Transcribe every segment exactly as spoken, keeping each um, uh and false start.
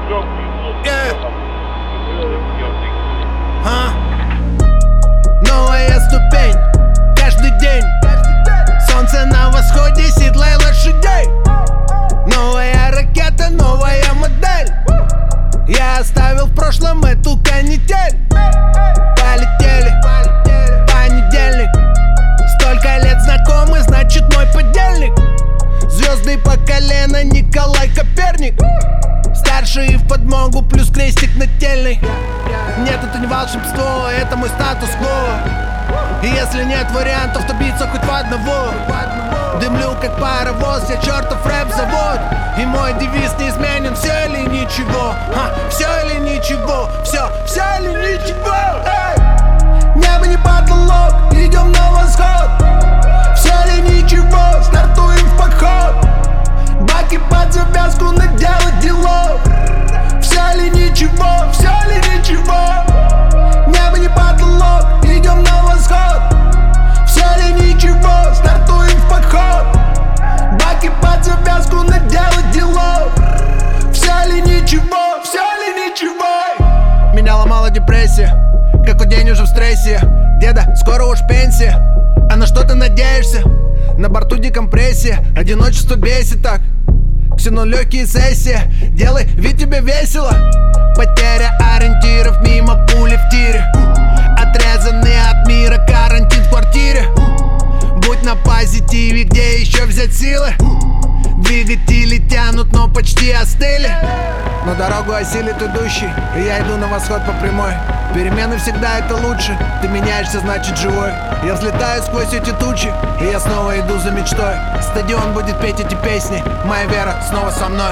Yeah. А? Новая ступень каждый день. Солнце на восходе, седлай лошадей. Новая ракета, новая модель. Я оставил в прошлом эту канитель. Полетели, понедельник. Столько лет знакомы, значит мой подельник. Звезды по колено, Николай Коперник. Старший в подмогу, плюс крестик нательный. Нет, это не волшебство, это мой статус-кво. И если нет вариантов, то биться хоть в одного. Дымлю как паровоз, я чертов рэп-завод. И мой девиз неизменен: все или ничего, а, все или ничего, все, все или ничего. Эй! Небо не потолок, идем на восход. Все или ничего, стартуем в поход. Баки под завязку, наделать делов. Все или ничего, все или ничего. Небо не потолок, идем на восход. Все или ничего, стартуем в поход. Баки под завязку, наделать делов. Все или ничего, все или ничего. Меня ломала депрессия, какой день уже в стрессе. Деда, скоро уж пенсия, а на что ты надеешься? На борту декомпрессия, одиночество бесит так. Ксену легкие сессии, делай вид тебе весело. Потеря ориентиров, мимо пули в тире. Отрезанный от мира, карантин в квартире. Будь на позитиве, где еще взять силы? Двигатели тянут, но почти остыли. Но дорогу осилит идущий, и я иду на восход по прямой. Перемены всегда это лучше, ты меняешься, значит живой. Я взлетаю сквозь эти тучи, и я снова иду за мечтой. Стадион будет петь эти песни, моя вера снова со мной.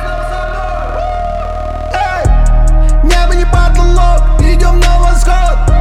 Эй! Небо не потолок, идем на восход.